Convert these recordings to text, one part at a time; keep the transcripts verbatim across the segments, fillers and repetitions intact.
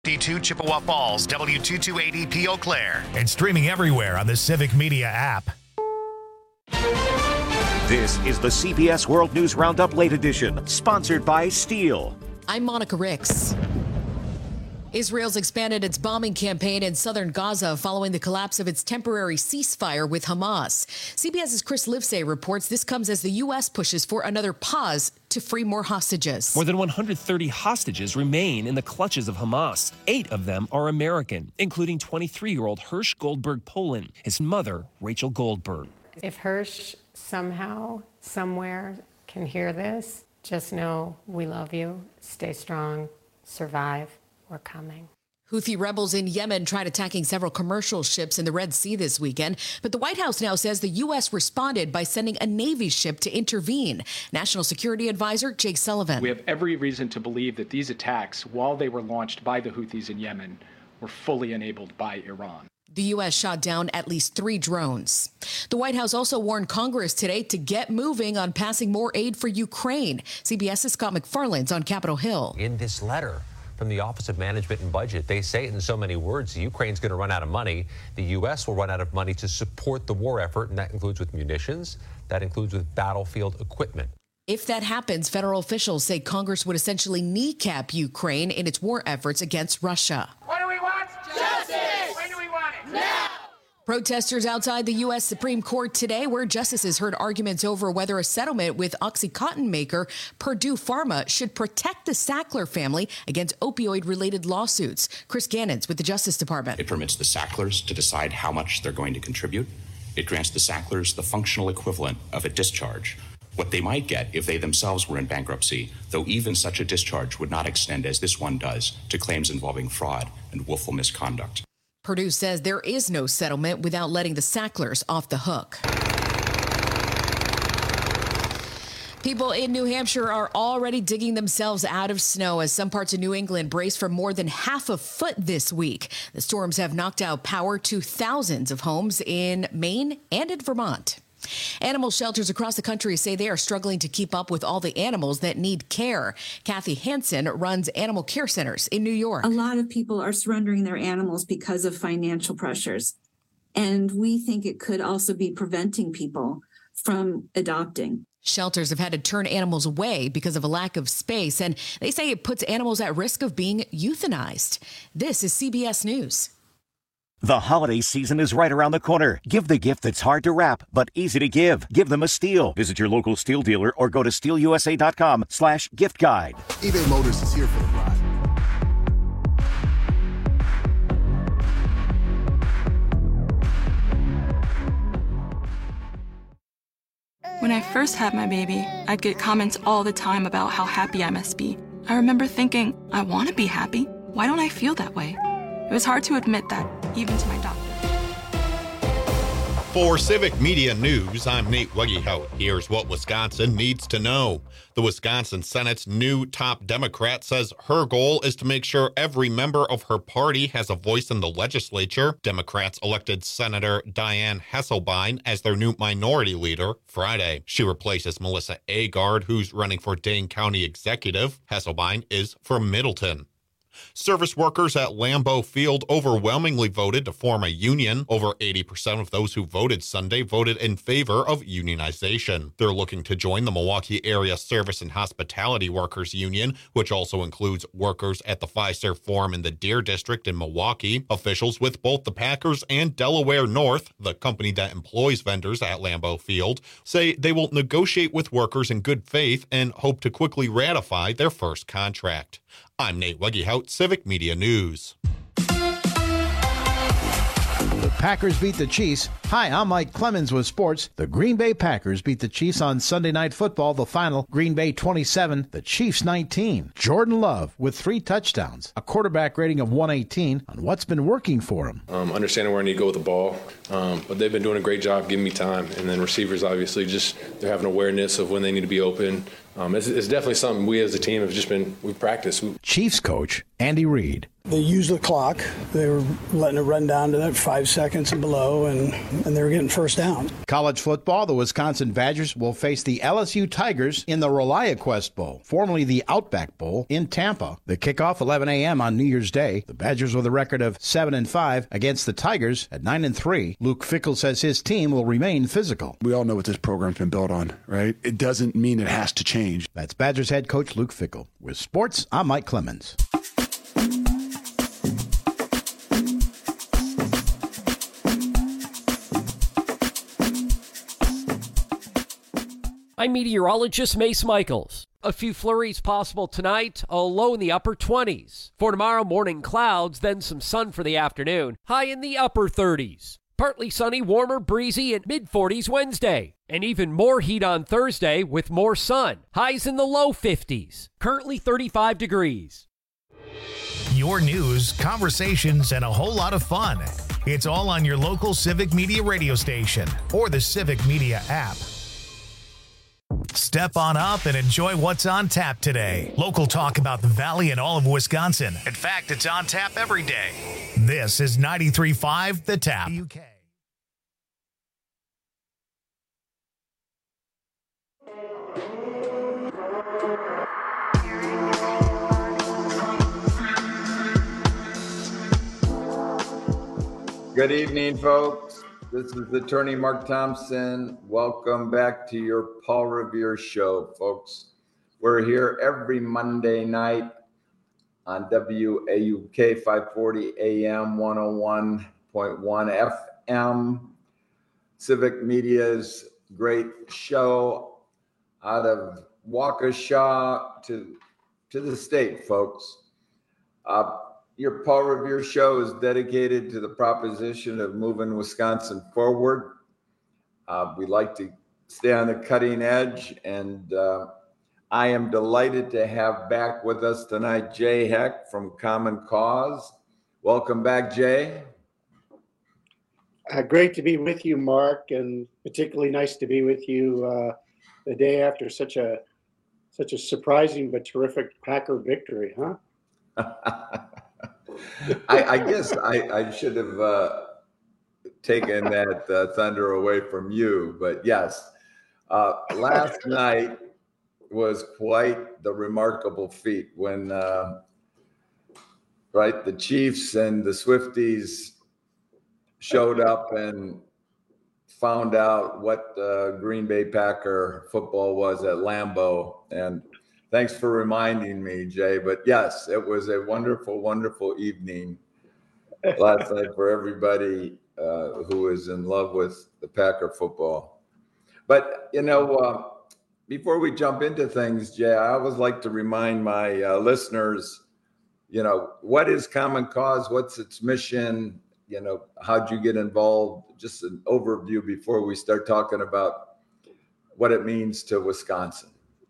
two Chippewa Falls, W two two eight zero P Eau Claire. And streaming everywhere on the Civic Media app. This is the C B S World News Roundup Late Edition, sponsored by Steel. I'm Monica Ricks. Israel's expanded its bombing campaign in southern Gaza following the collapse of its temporary ceasefire with Hamas. CBS's Chris Livesay reports this comes as the U S pushes for another pause to free more hostages. More than one hundred thirty hostages remain in the clutches of Hamas. Eight of them are American, including twenty-three-year-old Hirsch Goldberg Poland, his mother, Rachel Goldberg. If Hirsch somehow, somewhere can hear this, just know we love you. Stay strong. Survive. We're coming. Houthi rebels in Yemen tried attacking several commercial ships in the Red Sea this weekend, but the White House now says the U S responded by sending a Navy ship to intervene. National Security Advisor Jake Sullivan. We have every reason to believe that these attacks, while they were launched by the Houthis in Yemen, were fully enabled by Iran. The U S shot down at least three drones. The White House also warned Congress today to get moving on passing more aid for Ukraine. CBS's Scott McFarland's on Capitol Hill. In this letter from the Office of Management and Budget, they say it in so many words, Ukraine's going to run out of money. The U S will run out of money to support the war effort, and that includes with munitions. That includes with battlefield equipment. If that happens, federal officials say Congress would essentially kneecap Ukraine in its war efforts against Russia. What do we want? Justice! When do we want it? Now! Protesters outside the U S Supreme Court today, where justices heard arguments over whether a settlement with OxyContin maker Purdue Pharma should protect the Sackler family against opioid-related lawsuits. Chris Gannons with the Justice Department. It permits the Sacklers to decide how much they're going to contribute. It grants the Sacklers the functional equivalent of a discharge, what they might get if they themselves were in bankruptcy, though even such a discharge would not extend, as this one does, to claims involving fraud and willful misconduct. Purdue says there is no settlement without letting the Sacklers off the hook. People in New Hampshire are already digging themselves out of snow as some parts of New England brace for more than half a foot this week. The storms have knocked out power to thousands of homes in Maine and in Vermont. Animal shelters across the country say they are struggling to keep up with all the animals that need care. Kathy Hansen runs animal care centers in New York. A lot of people are surrendering their animals because of financial pressures. And we think it could also be preventing people from adopting. Shelters have had to turn animals away because of a lack of space, and they say it puts animals at risk of being euthanized. This is C B S News. The holiday season is right around the corner. Give the gift that's hard to wrap, but easy to give. Give them a Steel. Visit your local Steel dealer or go to steel u s a dot com slash gift guide. eBay Motors is here for the ride. When I first had my baby, I'd get comments all the time about how happy I must be. I remember thinking, I want to be happy. Why don't I feel that way? It was hard to admit that, even to my doctor. For Civic Media News, I'm Nate Weggehout. Here's what Wisconsin needs to know. The Wisconsin Senate's new top Democrat says her goal is to make sure every member of her party has a voice in the legislature. Democrats elected Senator Diane Hesselbein as their new minority leader Friday. She replaces Melissa Agard, who's running for Dane County Executive. Hesselbein is from Middleton. Service workers at Lambeau Field overwhelmingly voted to form a union. Over eighty percent of those who voted Sunday voted in favor of unionization. They're looking to join the Milwaukee Area Service and Hospitality Workers Union, which also includes workers at the Fiserv Forum in the Deer District in Milwaukee. Officials with both the Packers and Delaware North, the company that employs vendors at Lambeau Field, say they will negotiate with workers in good faith and hope to quickly ratify their first contract. I'm Nate Weggehout, Civic Media News. The Packers beat the Chiefs. Hi, I'm Mike Clemens with sports. The Green Bay Packers beat the Chiefs on Sunday Night Football. The final, Green Bay twenty-seven, the Chiefs nineteen. Jordan Love with three touchdowns, a quarterback rating of one eighteen on what's been working for him. Um, understanding where I need to go with the ball, um, but they've been doing a great job giving me time. And then receivers, obviously, just they're having awareness of when they need to be open. Um, it's, it's definitely something we as a team have just been, we've practiced. Chiefs coach Andy Reid. They used the clock. They were letting it run down to that five seconds and below, and, and they were getting first down. College football, the Wisconsin Badgers will face the L S U Tigers in the ReliaQuest Bowl, formerly the Outback Bowl, in Tampa. The kickoff eleven a.m. on New Year's Day. The Badgers with a record of seven and five against the Tigers at nine and three. Luke Fickell says his team will remain physical. We all know what this program's been built on, right? It doesn't mean it has to change. That's Badgers head coach Luke Fickell. With sports, I'm Mike Clemens. I'm meteorologist Mace Michaels. A few flurries possible tonight, a low in the upper twenties. For tomorrow, morning clouds, then some sun for the afternoon, high in the upper thirties. Partly sunny, warmer, breezy, and mid-forties Wednesday. And even more heat on Thursday with more sun. Highs in the low fifties. Currently thirty-five degrees. Your news, conversations, and a whole lot of fun. It's all on your local Civic Media radio station or the Civic Media app. Step on up and enjoy what's on tap today. Local talk about the Valley and all of Wisconsin. In fact, it's on tap every day. This is ninety-three point five The Tap. U K. Good evening, folks. This is Attorney Mark Thompson. Welcome back to your Paul Revere Show, folks. We're here every Monday night on W A U K five forty A M, one oh one point one F M. Civic Media's great show out of Waukesha to, to the state, folks. Uh, Your Paul Revere Show is dedicated to the proposition of moving Wisconsin forward. Uh, we like to stay on the cutting edge, and uh, I am delighted to have back with us tonight Jay Heck from Common Cause. Welcome back, Jay. Uh, great to be with you, Mark, and particularly nice to be with you uh, the day after such a such a surprising but terrific Packer victory, huh? I, I guess I, I should have uh, taken that uh, thunder away from you, but yes, uh, last night was quite the remarkable feat when, uh, right, the Chiefs and the Swifties showed up and found out what uh, Green Bay Packer football was at Lambeau. And thanks for reminding me, Jay. But yes, it was a wonderful, wonderful evening last night for everybody uh, who is in love with the Packer football. But, you know, uh, before we jump into things, Jay, I always like to remind my uh, listeners, you know, what is Common Cause? What's its mission? You know, how'd you get involved? Just an overview before we start talking about what it means to Wisconsin.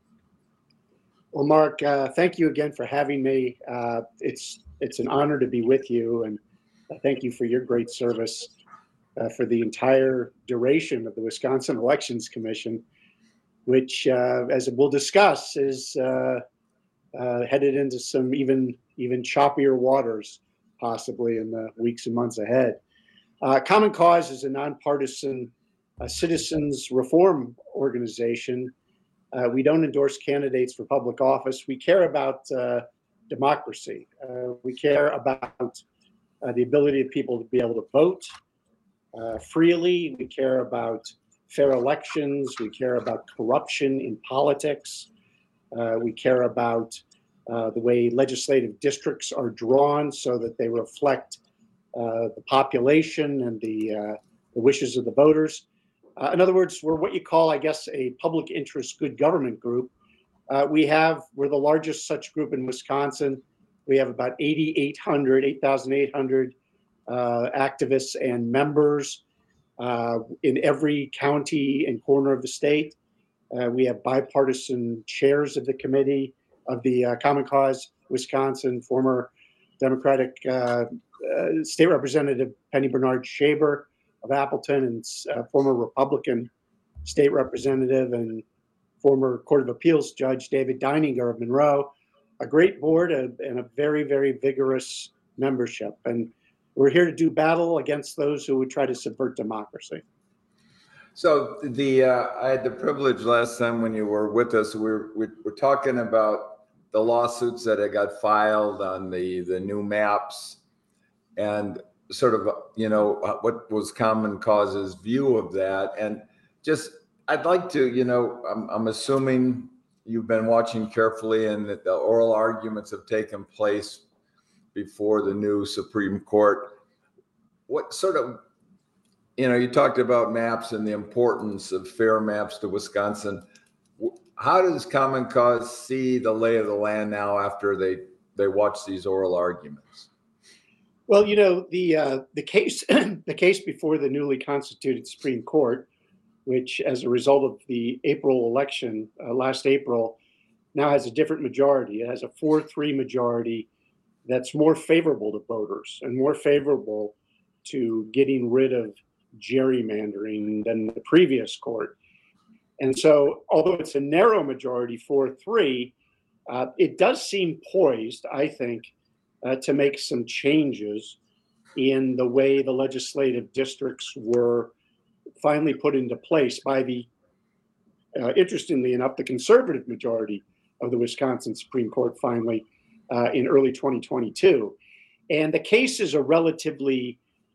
Well, Mark, uh, thank you again for having me. Uh, it's it's an honor to be with you, and uh, thank you for your great service uh, for the entire duration of the Wisconsin Elections Commission, which, uh, as we'll discuss, is uh, uh, headed into some even even choppier waters, possibly in the weeks and months ahead. Uh, Common Cause is a nonpartisan uh, citizens reform organization. Uh, we don't endorse candidates for public office. We care about uh, democracy. Uh, we care about uh, the ability of people to be able to vote uh, freely. We care about fair elections. We care about corruption in politics. Uh, we care about uh, the way legislative districts are drawn so that they reflect uh, the population and the, uh, the wishes of the voters. Uh, in other words, we're what you call, I guess, a public interest good government group. Uh, we have, we're the largest such group in Wisconsin. We have about eighty-eight hundred, eight thousand eight hundred uh, activists and members uh, in every county and corner of the state. Uh, we have bipartisan chairs of the committee of the uh, Common Cause Wisconsin, former Democratic uh, uh, State Representative Penny Bernard Shaber of Appleton, and uh, former Republican State Representative and former Court of Appeals Judge David Deininger of Monroe. A great board and a very, very vigorous membership. And we're here to do battle against those who would try to subvert democracy. So the uh, I had the privilege last time when you were with us, we were, we were talking about the lawsuits that had got filed on the, the new maps and sort of, you know, what was Common Cause's view of that. And just, I'd like to, you know, I'm, I'm assuming you've been watching carefully and that the oral arguments have taken place before the new Supreme Court. What sort of, you know, you talked about maps and the importance of fair maps to Wisconsin. How does Common Cause see the lay of the land now after they, they watch these oral arguments? Well, you know, the uh, the case the case before the newly constituted Supreme Court, which as a result of the April election uh, last April, now has a different majority. It has a four three majority that's more favorable to voters and more favorable to getting rid of gerrymandering than the previous court. And so, although it's a narrow majority, four three, uh, it does seem poised, I think, uh, to make some changes in the way the legislative districts were finally put into place by the, uh, interestingly enough, the conservative majority of the Wisconsin Supreme Court finally uh, in early twenty twenty-two. And the cases are relatively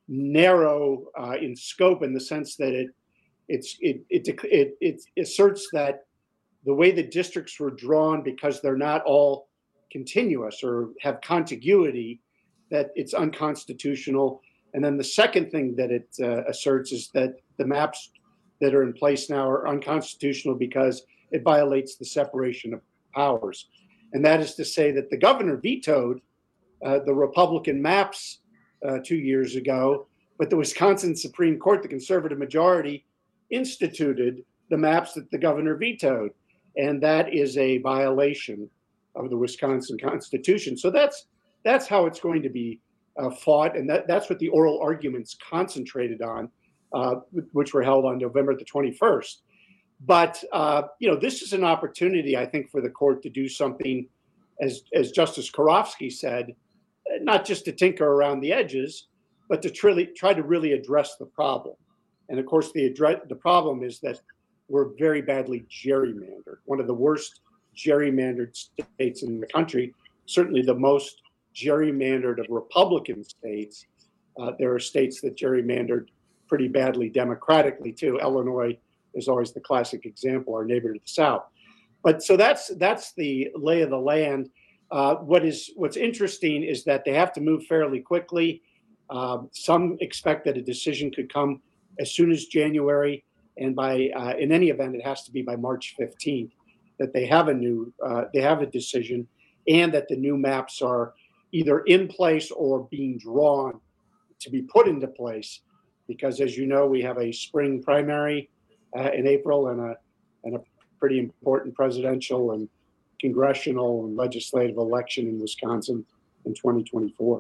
narrow uh, in scope in the sense that it it's it, it it it asserts that the way the districts were drawn, because they're not all continuous or have contiguity, that it's unconstitutional. And then the second thing that it uh, asserts is that the maps that are in place now are unconstitutional because it violates the separation of powers. And that is to say that the governor vetoed uh, the Republican maps uh, two years ago, but the Wisconsin Supreme Court, the conservative majority, instituted the maps that the governor vetoed. And that is a violation of the Wisconsin Constitution. So that's that's how it's going to be uh, fought. And that, that's what the oral arguments concentrated on, uh, which were held on November the twenty-first. But, uh, you know, this is an opportunity, I think, for the court to do something, as, as Justice Karofsky said, not just to tinker around the edges, but to truly, try to really address the problem. And of course, the address, the problem is that we're very badly gerrymandered, one of the worst gerrymandered states in the country, certainly the most gerrymandered of Republican states. Uh, there are states that gerrymandered pretty badly democratically too. Illinois is always the classic example, our neighbor to the south. But so that's that's the lay of the land. Uh, what is what's interesting is that they have to move fairly quickly. Um, some expect that a decision could come as soon as January, and by uh, in any event, it has to be by March fifteenth that they have a new uh, they have a decision, and that the new maps are either in place or being drawn to be put into place. Because, as you know, we have a spring primary uh, in April and a and a pretty important presidential and congressional and legislative election in Wisconsin in twenty twenty-four.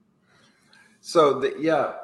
So, the, yeah,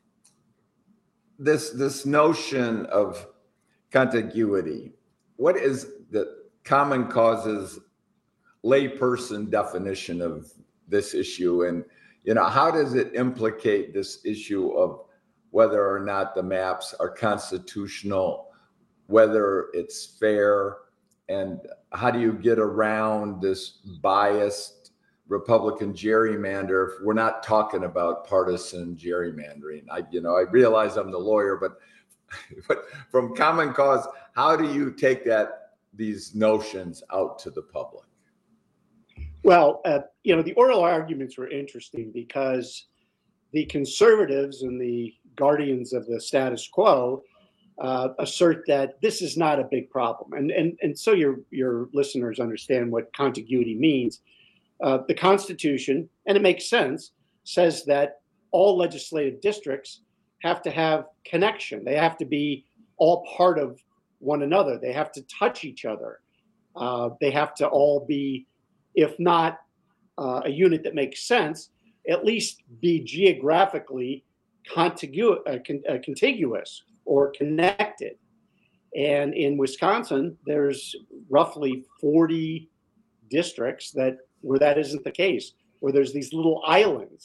this this notion of contiguity, what is the Common Cause's layperson definition of this issue? And, you know, how does it implicate this issue of whether or not the maps are constitutional, whether it's fair, and how do you get around this biased Republican gerrymander if we're not talking about partisan gerrymandering? I, you know, I realize I'm the lawyer, but, but from Common Cause, how do you take that these notions out to the public? Well, uh, you know, the oral arguments were interesting because the conservatives and the guardians of the status quo uh, assert that this is not a big problem. And, and, and so your, your listeners understand what contiguity means. Uh, the Constitution, and it makes sense, says that all legislative districts have to have connection. They have to be all part of one another. They have to touch each other. Uh, they have to all be, if not uh, a unit that makes sense, at least be geographically contigu- uh, con- uh, contiguous or connected. And in Wisconsin, there's roughly forty districts that where that isn't the case, where there's these little islands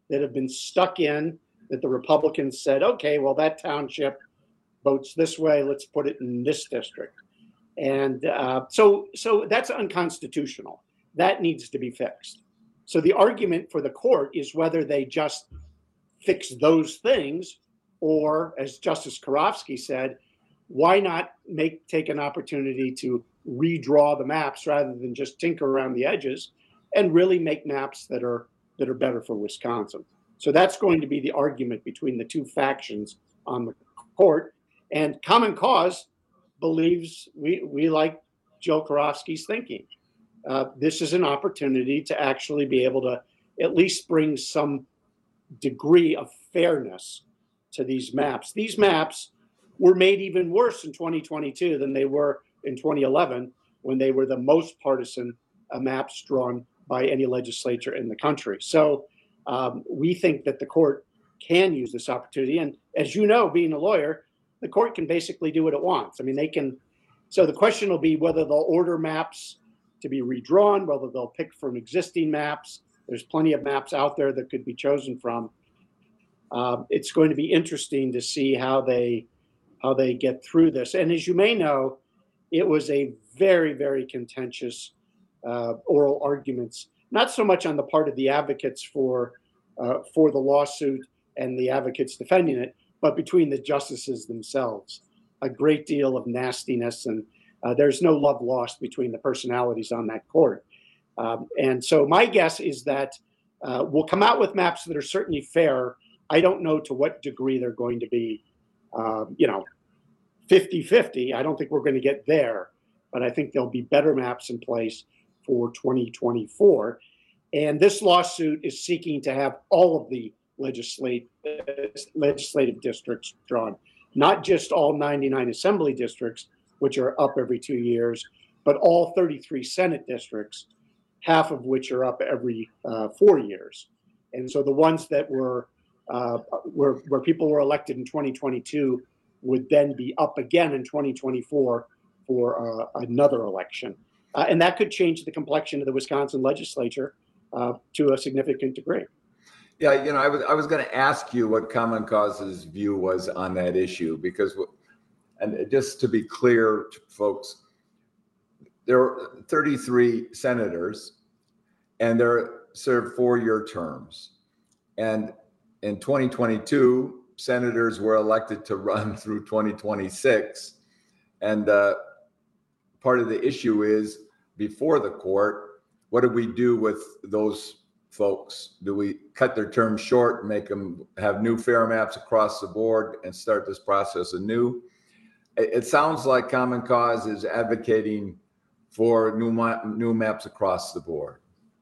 that have been stuck in, that the Republicans said, okay, well, that township votes this way, let's put it in this district. And uh, so, so that's unconstitutional. That needs to be fixed. So the argument for the court is whether they just fix those things, or, as Justice Karofsky said, why not make take an opportunity to redraw the maps rather than just tinker around the edges and really make maps that are that are better for Wisconsin. So that's going to be the argument between the two factions on the court. And Common Cause believes we, we like Joe Karofsky's thinking. Uh, this is an opportunity to actually be able to at least bring some degree of fairness to these maps. These maps were made even worse in twenty twenty-two than they were in twenty eleven, when they were the most partisan uh, maps drawn by any legislature in the country. So um, we think that the court can use this opportunity. And as you know, being a lawyer, the court can basically do what it wants. I mean, they can. So the question will be whether they'll order maps to be redrawn, whether they'll pick from existing maps. There's plenty of maps out there that could be chosen from. Uh, it's going to be interesting to see how they how they get through this. And as you may know, it was a very, very contentious uh, oral arguments, not so much on the part of the advocates for uh, for the lawsuit and the advocates defending it, but between the justices themselves. A great deal of nastiness, and uh, there's no love lost between the personalities on that court. Um, and so my guess is that uh, we'll come out with maps that are certainly fair. I don't know to what degree they're going to be, uh, you know, fifty-fifty. I don't think we're going to get there, but I think there'll be better maps in place for twenty twenty-four. And this lawsuit is seeking to have all of the legislate, uh, legislative districts drawn, not just all ninety-nine assembly districts, which are up every two years, but all thirty-three Senate districts, half of which are up every uh, four years. And so the ones that were uh, where, where people were elected in twenty twenty-two would then be up again in twenty twenty-four for uh, another election. Uh, and that could change the complexion of the Wisconsin legislature uh, to a significant degree. Yeah, you know, I was I was going to ask you what Common Cause's view was on that issue, because, and just to be clear, folks, there are thirty-three senators, and they're served four-year terms. And in twenty twenty-two, senators were elected to run through twenty twenty-six. And uh, part of the issue is, before the court, what do we do with those folks? Do we cut their term short, make them have new fair maps across the board, and start this process anew? It, it sounds like Common Cause is advocating for new, ma- new maps across the board.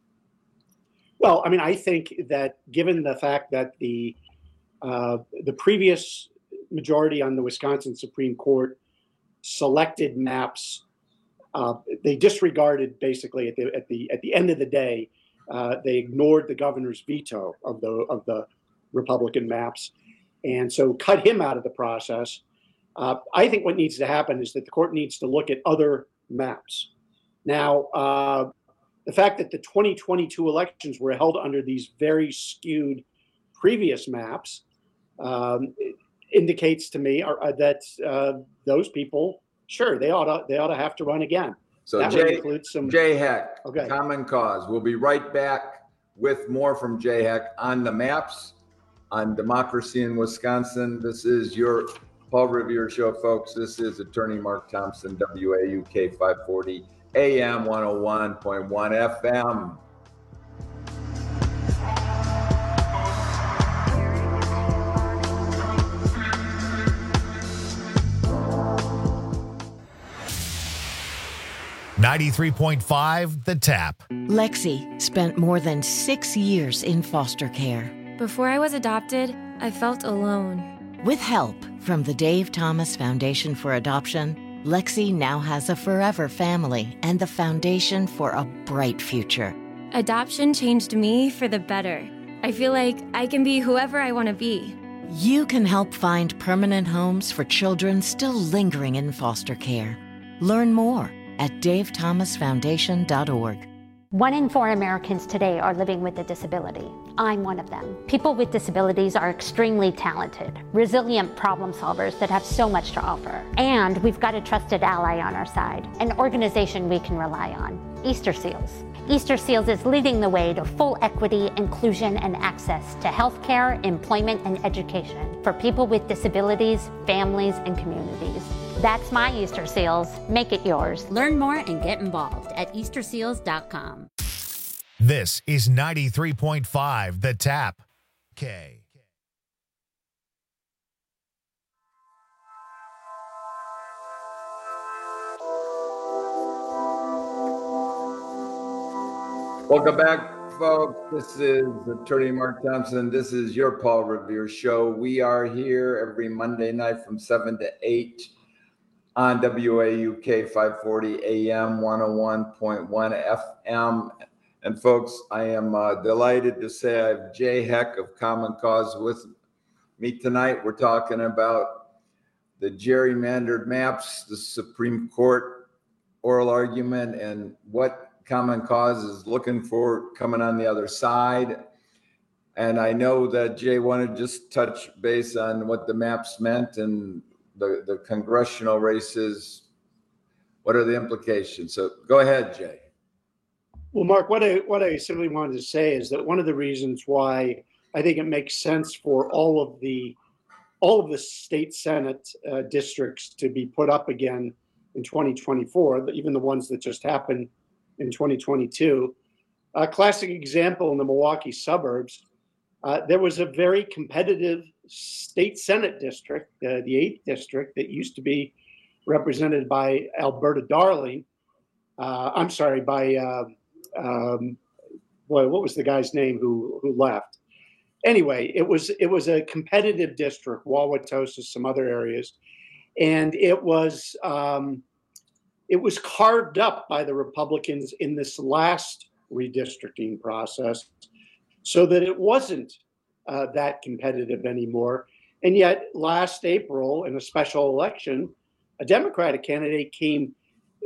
Well, I mean, I think that given the fact that the uh, the previous majority on the Wisconsin Supreme Court selected maps, uh, they disregarded basically at the at the at the end of the day, uh, they ignored the governor's veto of the of the Republican maps, and so cut him out of the process. Uh, I think what needs to happen is that the court needs to look at other maps. Now, uh, the fact that the twenty twenty-two elections were held under these very skewed previous maps um, indicates to me are, uh, that uh, those people, sure, they ought to they ought to have to run again. So that Jay, some... Jay Heck, okay. Common Cause. We'll be right back with more from Jay Heck on the maps, on democracy in Wisconsin. This is your Paul Revere Show, folks. This is Attorney Mark Thompson, W A U K five forty. A M one oh one point one F M. ninety-three point five The Tap. Lexi spent more than six years in foster care. Before I was adopted, I felt alone. With help from the Dave Thomas Foundation for Adoption, Lexi now has a forever family and the foundation for a bright future. Adoption changed me for the better. I feel like I can be whoever I want to be. You can help find permanent homes for children still lingering in foster care. Learn more at dave thomas foundation dot org. One in four Americans today are living with a disability. I'm one of them. People with disabilities are extremely talented, resilient problem solvers that have so much to offer. And we've got a trusted ally on our side, an organization we can rely on, Easter Seals. Easter Seals is leading the way to full equity, inclusion, and access to healthcare, employment, and education for people with disabilities, families, and communities. That's my Easter Seals. Make it yours. Learn more and get involved at easter seals dot com. This is ninety-three point five The Tap. K. Welcome back, folks. This is Attorney Mark Thompson. This is your Paul Revere Show. We are here every Monday night from seven to eight on W A U K five forty A M, one oh one point one F M. And folks, I am uh, delighted to say I have Jay Heck of Common Cause with me tonight. We're talking about the gerrymandered maps, the Supreme Court oral argument, and what Common Cause is looking for coming on the other side. And I know that Jay wanted to just touch base on what the maps meant and the, the congressional races. What are the implications? So go ahead, Jay. Well, Mark, what I what I simply wanted to say is that one of the reasons why I think it makes sense for all of the all of the state Senate uh, districts to be put up again in twenty twenty-four, even the ones that just happened in twenty twenty-two. A classic example in the Milwaukee suburbs, uh, there was a very competitive state Senate district, uh, the eighth district, that used to be represented by Alberta Darling. Uh, I'm sorry, by uh, um, boy, what was the guy's name who who left? Anyway, it was it was a competitive district, Wauwatosa, some other areas, and it was. Um, It was carved up by the Republicans in this last redistricting process so that it wasn't uh, that competitive anymore. And yet last April in a special election, a Democratic candidate came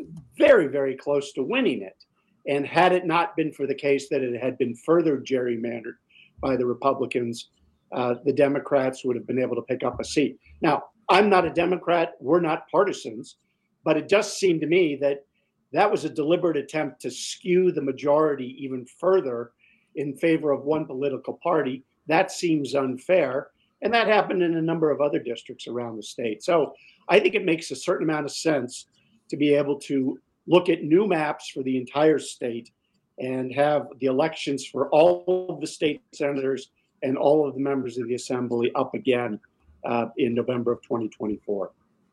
very, very close to winning it. And had it not been for the case that it had been further gerrymandered by the Republicans, uh, the Democrats would have been able to pick up a seat. Now, I'm not a Democrat. We're not partisans. But it just seemed to me that that was a deliberate attempt to skew the majority even further in favor of one political party. That seems unfair. And that happened in a number of other districts around the state. So I think it makes a certain amount of sense to be able to look at new maps for the entire state and have the elections for all of the state senators and all of the members of the assembly up again uh, in November of twenty twenty-four.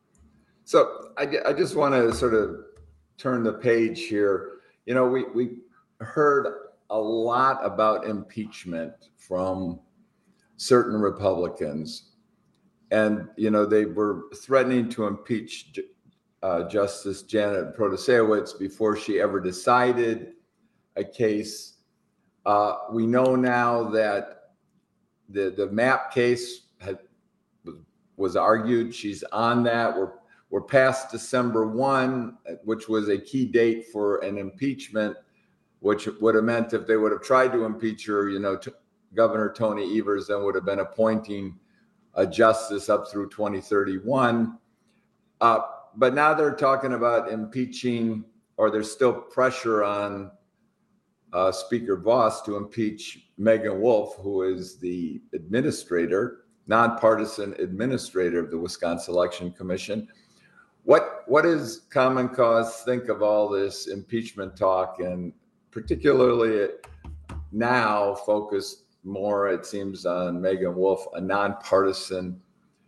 So I, I just want to sort of turn the page here. You know, we, we heard a lot about impeachment from certain Republicans. And, you know, they were threatening to impeach uh, Justice Janet Protasiewicz before she ever decided a case. Uh, we know now that the, the map case had, was argued. She's on that. We're We're past December first, which was a key date for an impeachment, which would have meant if they would have tried to impeach her, you know, t- Governor Tony Evers then would have been appointing a justice up through twenty thirty-one. Uh, but now they're talking about impeaching, or there's still pressure on uh, Speaker Voss to impeach Megan Wolf, who is the administrator, nonpartisan administrator of the Wisconsin Election Commission. What what does Common Cause think of all this impeachment talk, and particularly now focused more, it seems, on Megan Wolf, a nonpartisan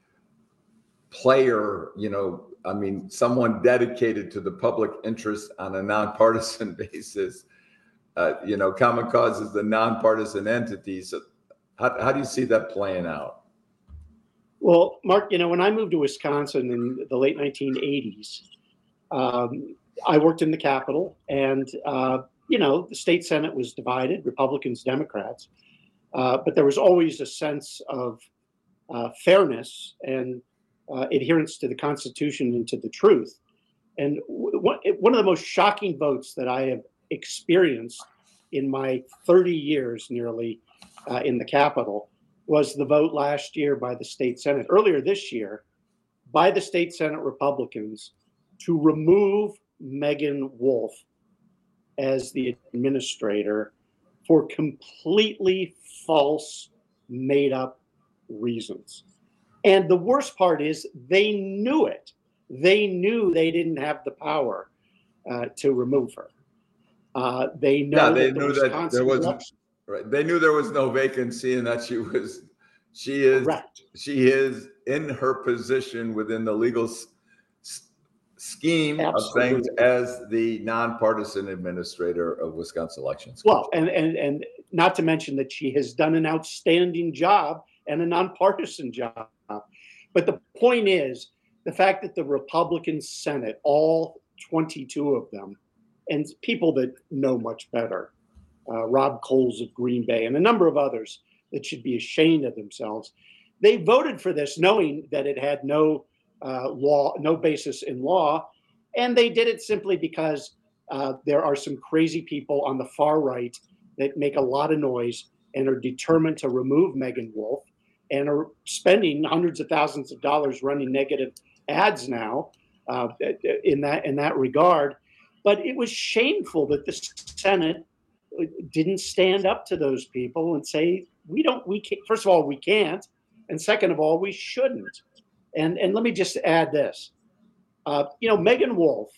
player, you know, I mean, someone dedicated to the public interest on a nonpartisan basis. Uh, you know, Common Cause is the nonpartisan entity. So how, how do you see that playing out? Well, Mark, you know, when I moved to Wisconsin in the late nineteen eighties, um, I worked in the Capitol, and, uh, you know, the state Senate was divided, Republicans, Democrats, uh, but there was always a sense of uh, fairness and uh, adherence to the Constitution and to the truth. And w- one of the most shocking votes that I have experienced in my thirty years nearly uh, in the Capitol was the vote last year by the state Senate, earlier this year, by the state Senate Republicans to remove Megan Wolf as the administrator for completely false, made-up reasons. And the worst part is they knew it. They knew they didn't have the power uh, to remove her. Uh, they know yeah, they that knew the that there was right. They knew there was no vacancy and that she was, she is, Correct. she is in her position within the legal s- scheme Absolutely. of things as the nonpartisan administrator of Wisconsin elections. Well, and and and not to mention that she has done an outstanding job and a nonpartisan job. But the point is the fact that the Republican Senate, all twenty-two of them, and people that know much better, uh, Rob Coles of Green Bay and a number of others that should be ashamed of themselves, they voted for this knowing that it had no uh, law, no basis in law. And they did it simply because uh, there are some crazy people on the far right that make a lot of noise and are determined to remove Megan Wolf and are spending hundreds of thousands of dollars running negative ads now uh, in that in that regard. But it was shameful that the Senate didn't stand up to those people and say, we don't, we can't, first of all, we can't. And second of all, we shouldn't. And, and let me just add this. Uh, you know, Megan Wolf,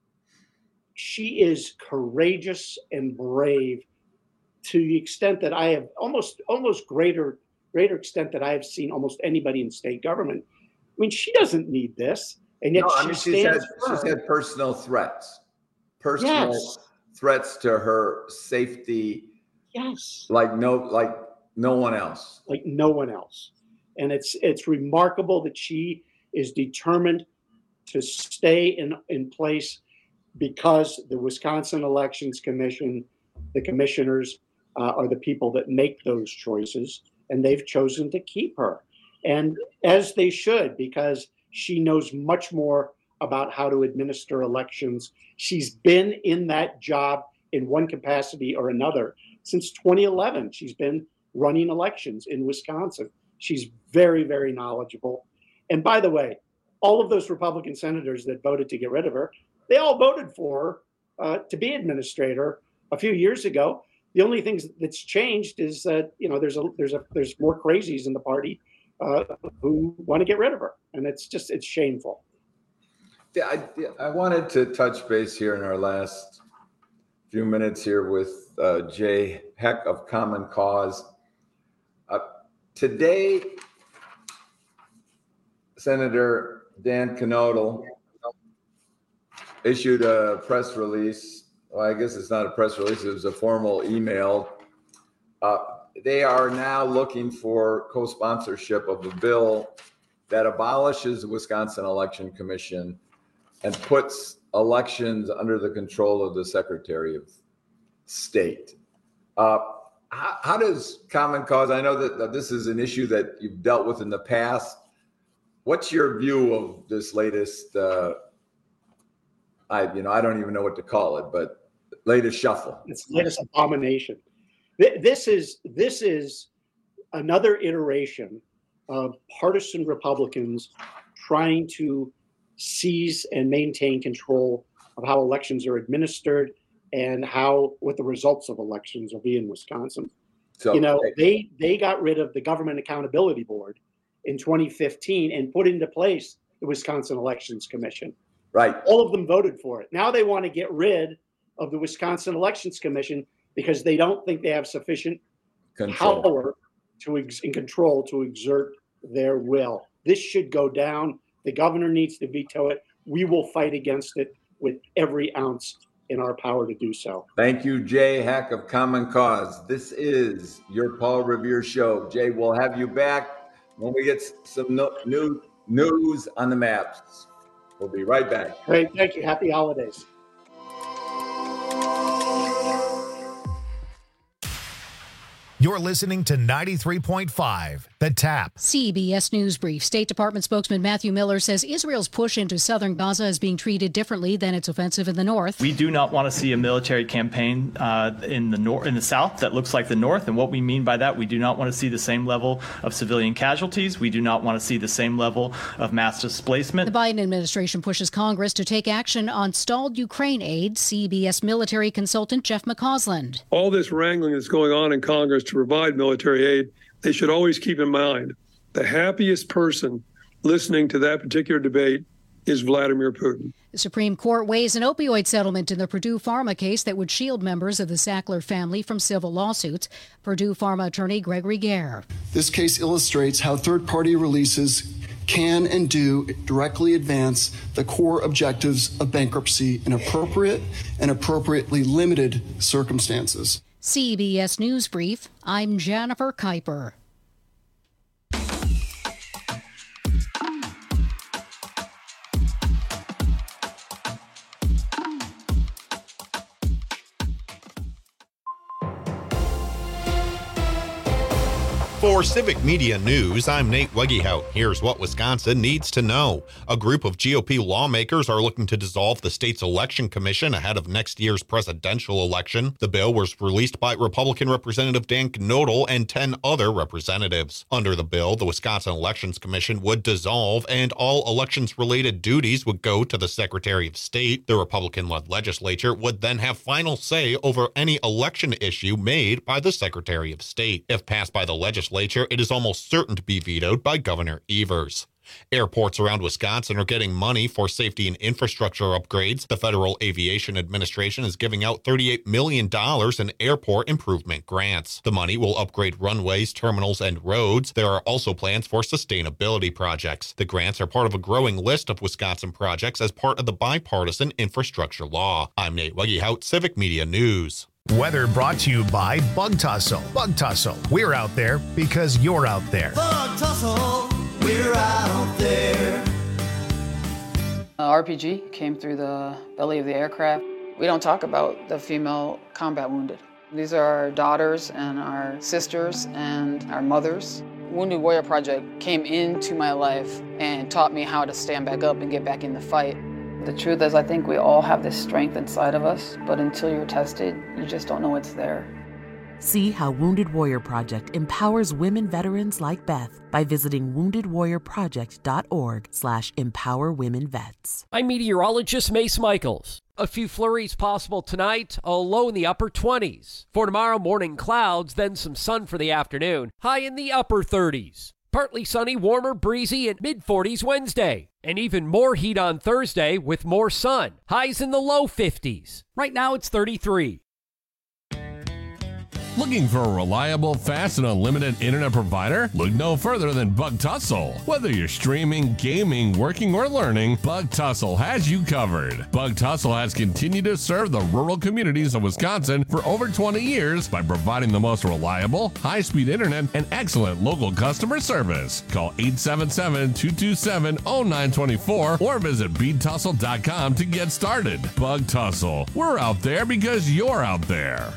she is courageous and brave to the extent that I have almost, almost greater, greater extent that I have seen almost anybody in state government. I mean, she doesn't need this. And yet no, she I mean, she's had, firm. she's had personal threats, personal yes. threats to her safety. Yes. Like no, like no one else. Like no one else. And it's it's remarkable that she is determined to stay in, in place because the Wisconsin Elections Commission, the commissioners uh, are the people that make those choices, and they've chosen to keep her. And as they should, because she knows much more about how to administer elections. She's been in that job in one capacity or another since twenty eleven. She's been running elections in Wisconsin. She's very, very knowledgeable. And by the way, all of those Republican senators that voted to get rid of her, they all voted for her uh, to be administrator a few years ago. The only thing that's changed is that, you know, there's a there's a there's more crazies in the party uh, who want to get rid of her, and it's just it's shameful. Yeah, I, I wanted to touch base here in our last few minutes here with uh, Jay Heck of Common Cause. Uh, today, Senator Dan Knodl issued a press release. Well, I guess it's not a press release. It was a formal email. Uh, they are now looking for co-sponsorship of a bill that abolishes the Wisconsin Election Commission and puts elections under the control of the Secretary of State. Uh, how, how does Common Cause, I know that, that this is an issue that you've dealt with in the past. What's your view of this latest, uh, I you know, I don't even know what to call it, but latest shuffle? It's the latest abomination. This is, this is another iteration of partisan Republicans trying to seize and maintain control of how elections are administered and how what the results of elections will be in Wisconsin. So, you know, they they got rid of the Government Accountability Board in twenty fifteen and put into place the Wisconsin Elections Commission. Right. All of them voted for it. Now they want to get rid of the Wisconsin Elections Commission because they don't think they have sufficient control. power to ex- and control to exert their will. This should go down. The governor needs to veto it. We will fight against it with every ounce in our power to do so. Thank you, Jay Heck of Common Cause. This is your Paul Revere Show. Jay, we'll have you back when we get some no- new news on the maps. We'll be right back. Great. Thank you. Happy holidays. You're listening to ninety-three point five, The Tap. C B S News Brief. State Department spokesman Matthew Miller says Israel's push into southern Gaza is being treated differently than its offensive in the north. We do not want to see a military campaign uh, in the nor- in the south that looks like the north. And what we mean by that, we do not want to see the same level of civilian casualties. We do not want to see the same level of mass displacement. The Biden administration pushes Congress to take action on stalled Ukraine aid. C B S military consultant Jeff McCausland. All this wrangling that's going on in Congress to provide military aid, they should always keep in mind the happiest person listening to that particular debate is Vladimir Putin. The Supreme Court weighs an opioid settlement in the Purdue Pharma case that would shield members of the Sackler family from civil lawsuits. Purdue Pharma attorney Gregory Gare. This case illustrates how third-party releases can and do directly advance the core objectives of bankruptcy in appropriate and appropriately limited circumstances. C B S News Brief, I'm Jennifer Kuiper. For Civic Media News, I'm Nate Wegehout. Here's what Wisconsin needs to know. A group of G O P lawmakers are looking to dissolve the state's election commission ahead of next year's presidential election. The bill was released by Republican Representative Dan Knodel and ten other representatives. Under the bill, the Wisconsin Elections Commission would dissolve and all elections-related duties would go to the Secretary of State. The Republican-led legislature would then have final say over any election issue made by the Secretary of State. If passed by the legislature, it is almost certain to be vetoed by Governor Evers. Airports around Wisconsin are getting money for safety and infrastructure upgrades. The Federal Aviation Administration is giving out thirty-eight million dollars in airport improvement grants. The money will upgrade runways, terminals, and roads. There are also plans for sustainability projects. The grants are part of a growing list of Wisconsin projects as part of the bipartisan infrastructure law. I'm Nate Wegehout, Civic Media News. Weather brought to you by Bug Tussle. Bug Tussle. We're out there because you're out there. Bug Tussle. We're out there. Uh, R P G came through the belly of the aircraft. We don't talk about the female combat wounded. These are our daughters and our sisters and our mothers. Wounded Warrior Project came into my life and taught me how to stand back up and get back in the fight. The truth is, I think we all have this strength inside of us, but until you're tested, you just don't know it's there. See how Wounded Warrior Project empowers women veterans like Beth by visiting wounded warrior project dot org slash empower women vets. I'm meteorologist Mace Michaels. A few flurries possible tonight, a low in the upper twenties. For tomorrow, morning clouds, then some sun for the afternoon, high in the upper thirties. Partly sunny, warmer, breezy, and mid forties Wednesday. And even more heat on Thursday with more sun. Highs in the low fifties. Right now it's thirty-three. Looking for a reliable, fast, and unlimited internet provider? Look no further than Bug Tussle. Whether you're streaming, gaming, working, or learning, Bug Tussle has you covered. Bug Tussle has continued to serve the rural communities of Wisconsin for over twenty years by providing the most reliable, high-speed internet and excellent local customer service. Call eight seven seven, two two seven, zero nine two four or visit bead tussle dot com to get started. Bug Tussle. We're out there because you're out there.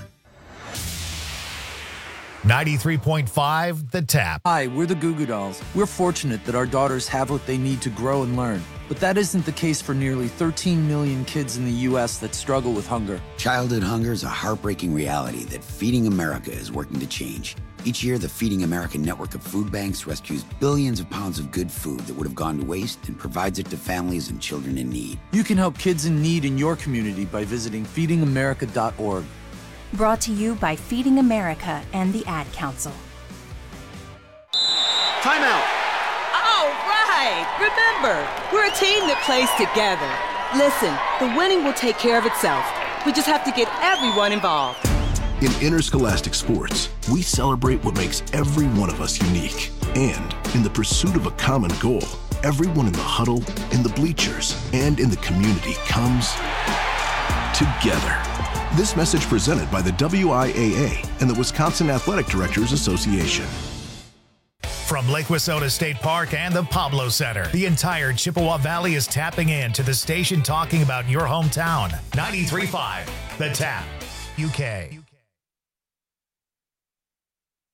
ninety-three point five, The Tap. Hi, we're the Goo Goo Dolls. We're fortunate that our daughters have what they need to grow and learn. But that isn't the case for nearly thirteen million kids in the U S that struggle with hunger. Childhood hunger is a heartbreaking reality that Feeding America is working to change. Each year, the Feeding America network of food banks rescues billions of pounds of good food that would have gone to waste and provides it to families and children in need. You can help kids in need in your community by visiting feeding america dot org. Brought to you by Feeding America and the Ad Council. Timeout. All right. Remember, we're a team that plays together. Listen, the winning will take care of itself. We just have to get everyone involved. In interscholastic sports, we celebrate what makes every one of us unique. And in the pursuit of a common goal, everyone in the huddle, in the bleachers, and in the community comes together. This message presented by the W I A A and the Wisconsin Athletic Directors Association. From Lake Wissota State Park and the Pablo Center, the entire Chippewa Valley is tapping in to the station talking about your hometown. ninety-three point five, The Tap, U K.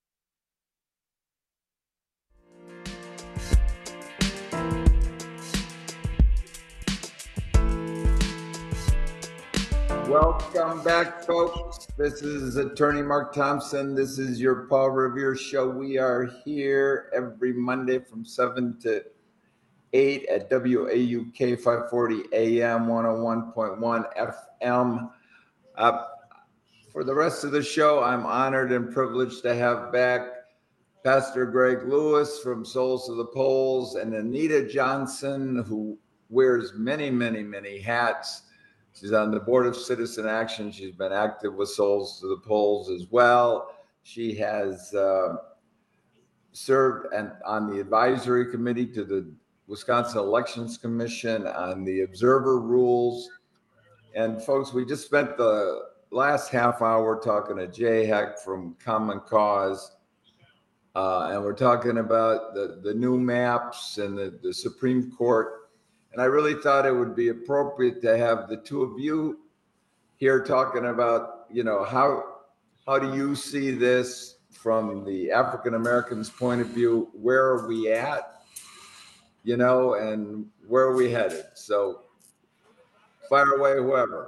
Welcome back, folks. This is Attorney Mark Thompson. This is your Paul Revere Show. We are here every Monday from seven to eight at W A U K five forty A M, one oh one point one F M. Uh, for the rest of the show, I'm honored and privileged to have back Pastor Greg Lewis from Souls to the Polls and Anita Johnson, who wears many, many, many hats. She's on the Board of Citizen Action. She's been active with Souls to the Polls as well. She has uh, served and on the advisory committee to the Wisconsin Elections Commission on the observer rules. And folks, we just spent the last half hour talking to Jay Heck from Common Cause. Uh, and we're talking about the, the new maps and the, the Supreme Court. And I really thought it would be appropriate to have the two of you here talking about, you know, how how do you see this from the African Americans' point of view? Where are we at, you know, and where are we headed? So fire away, whoever.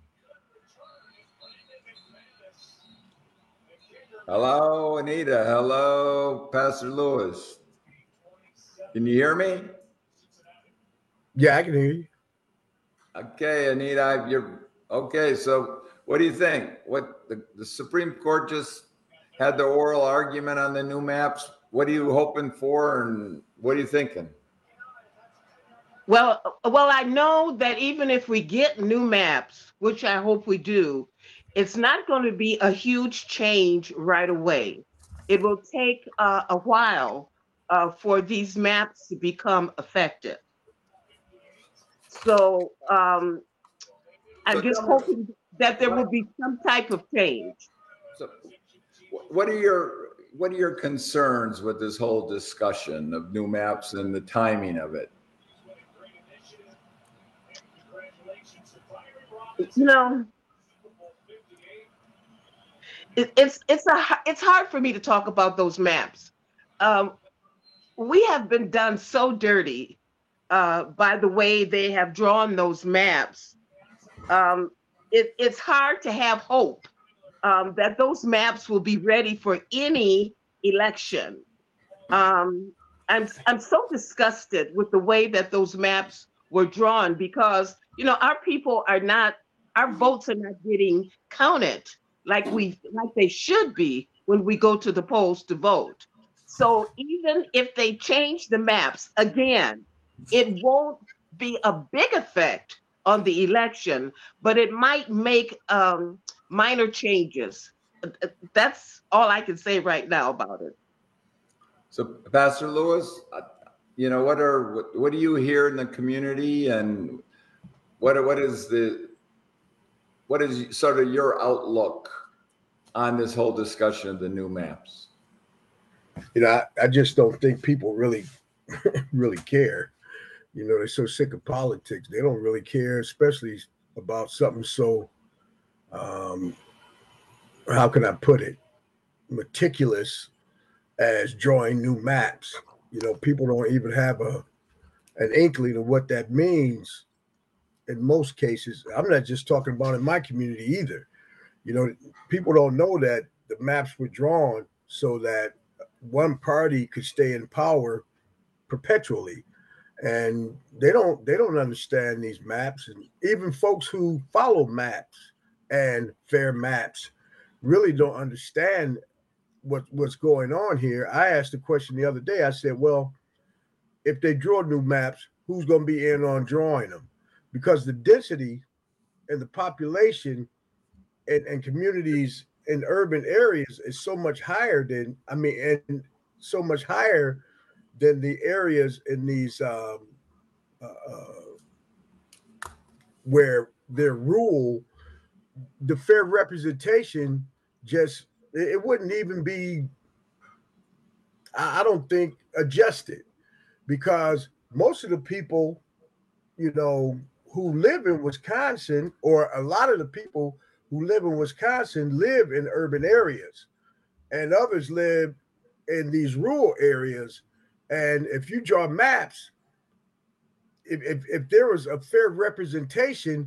Hello, Anita. Hello, Pastor Lewis. Can you hear me? Yeah, I can hear you. Okay, Anita, you're okay. So what do you think? What the, the Supreme Court just had the oral argument on the new maps. What are you hoping for and what are you thinking? Well, well, I know that even if we get new maps, which I hope we do, it's not going to be a huge change right away. It will take uh, a while uh, for these maps to become effective. So um, I'm just hoping that there will be some type of change. So what are your what are your concerns with this whole discussion of new maps and the timing of it? You know, it, it's it's a it's hard for me to talk about those maps. Um, we have been done so dirty uh, by the way they have drawn those maps. Um, it, it's hard to have hope um, that those maps will be ready for any election. Um, I'm I'm so disgusted with the way that those maps were drawn because, you know, our people are not, our votes are not getting counted like we like they should be when we go to the polls to vote. So even if they change the maps again, it won't be a big effect on the election, but it might make um, minor changes. That's all I can say right now about it. So, Pastor Lewis, you know, what are what, what do you hear in the community, and what what is the what is sort of your outlook on this whole discussion of the new maps? You know, I, I just don't think people really really care. You know, they're so sick of politics. They don't really care, especially about something so, um, how can I put it, meticulous as drawing new maps. You know, people don't even have a an inkling of what that means in most cases. I'm not just talking about in my community either. You know, people don't know that the maps were drawn so that one party could stay in power perpetually. And they don't they don't understand these maps. And even folks who follow maps and fair maps really don't understand what, what's going on here. I asked a question the other day. I said, well, if they draw new maps, who's going to be in on drawing them? Because the density and the population and, and communities in urban areas is so much higher than, I mean, and so much higher than the areas in these um, uh, where they're rural. The fair representation just, it wouldn't even be, I don't think, adjusted, because most of the people, you know, who live in Wisconsin, or a lot of the people who live in Wisconsin live in urban areas, and others live in these rural areas. And if you draw maps, if, if, if there was a fair representation,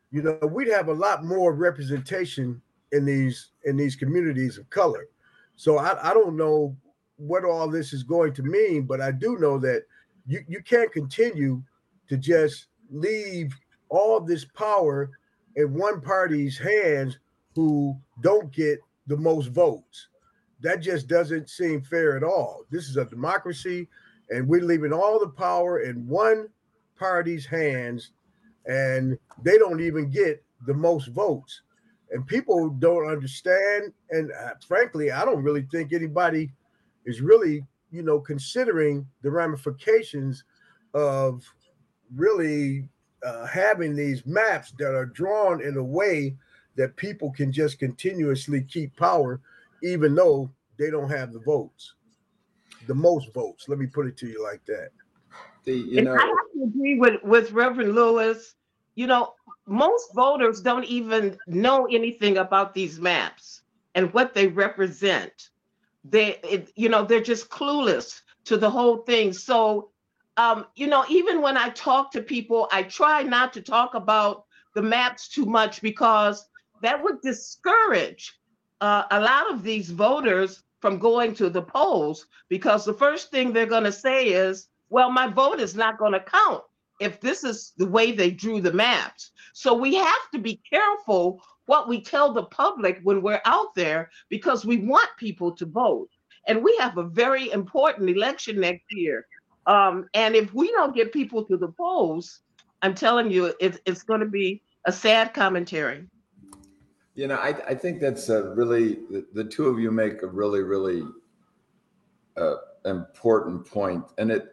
you know, we'd have a lot more representation in these in these communities of color. So I, I don't know what all this is going to mean, but I do know that you, you can't continue to just leave all this power in one party's hands who don't get the most votes. That just doesn't seem fair at all. This is a democracy, and we're leaving all the power in one party's hands, and they don't even get the most votes. And people don't understand, and uh, frankly, I don't really think anybody is really, you know, considering the ramifications of really uh, having these maps that are drawn in a way that people can just continuously keep power, even though they don't have the votes, the most votes. Let me put it to you like that. The, you and know, I have to agree with, with Reverend Lewis. You know, most voters don't even know anything about these maps and what they represent. They, it, you know, they're just clueless to the whole thing. So, um, you know, even when I talk to people, I try not to talk about the maps too much because that would discourage uh, a lot of these voters from going to the polls, because the first thing they're going to say is, well, my vote is not going to count if this is the way they drew the maps. So we have to be careful what we tell the public when we're out there, because we want people to vote. And we have a very important election next year. Um, and if we don't get people to the polls, I'm telling you, it, it's going to be a sad commentary. You know, I, I think that's a really, the, the two of you make a really, really uh, important point. And it,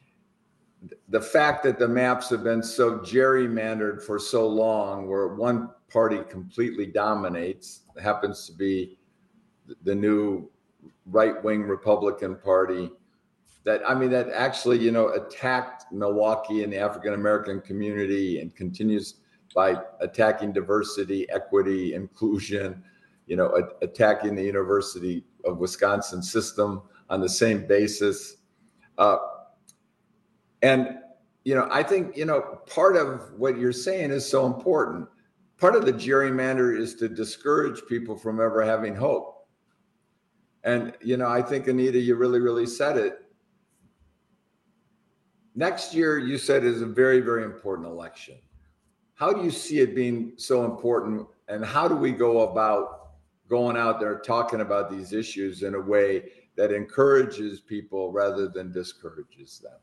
the fact that the maps have been so gerrymandered for so long, where one party completely dominates, happens to be the new right-wing Republican Party, that, I mean, that actually, you know, attacked Milwaukee and the African-American community and continues by attacking diversity, equity, inclusion, you know, a- attacking the University of Wisconsin system on the same basis. Uh, and, you know, I think, you know, part of what you're saying is so important. Part of the gerrymander is to discourage people from ever having hope. And, you know, I think, Anita, you really, really said it. Next year, you said, is a very, very important election. How do you see it being so important, and how do we go about going out there talking about these issues in a way that encourages people rather than discourages them?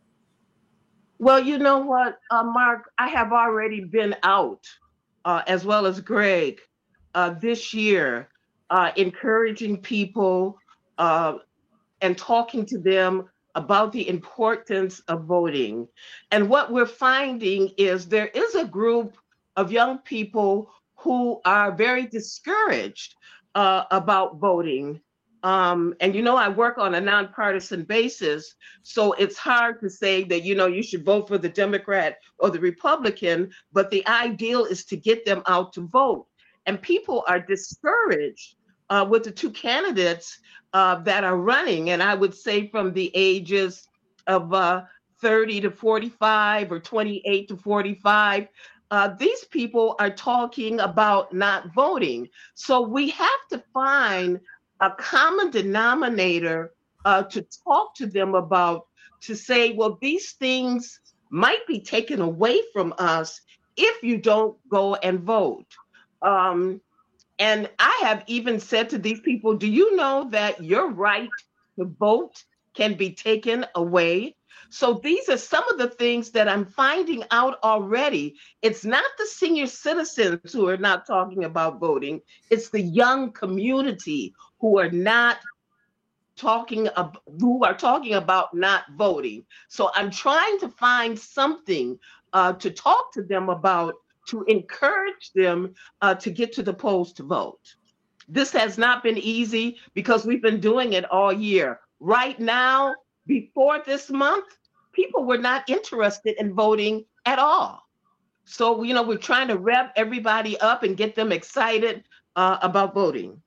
Well, you know what, uh, Mark, I have already been out, uh, as well as Greg, uh, this year, uh, encouraging people uh, and talking to them about the importance of voting. And what we're finding is there is a group of young people who are very discouraged uh, about voting. Um, and, you know, I work on a nonpartisan basis, so it's hard to say that, you know, you should vote for the Democrat or the Republican, but the ideal is to get them out to vote. And people are discouraged uh, with the two candidates uh, that are running. And I would say from the ages of uh, thirty to forty-five or twenty-eight to forty-five, uh, these people are talking about not voting. So we have to find a common denominator uh, to talk to them about, to say, well, these things might be taken away from us if you don't go and vote. Um, and I have even said to these people, do you know that your right to vote can be taken away? So these are some of the things that I'm finding out already. It's not the senior citizens who are not talking about voting. It's the young community who are not talking, ab- who are talking about not voting. So I'm trying to find something uh, to talk to them about, to encourage them uh, to get to the polls to vote. This has not been easy because we've been doing it all year. Right now, before this month, people were not interested in voting at all. So, you know, we're trying to rev everybody up and get them excited uh, about voting.